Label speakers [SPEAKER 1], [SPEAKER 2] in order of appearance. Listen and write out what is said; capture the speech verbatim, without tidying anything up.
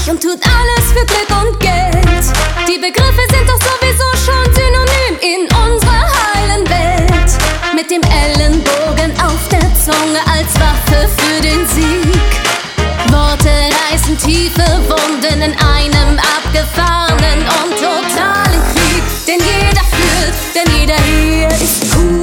[SPEAKER 1] reich und tut alles für Glück und Geld. Die Begriffe sind doch sowieso schon synonym in unserer heilen Welt. Mit dem Ellenbogen auf der Zunge als Waffe für den Sieg. Worte reißen tiefe Wunden in einem abgefahrenen und totalen Krieg, den jeder führt, denn jeder hier ist cool.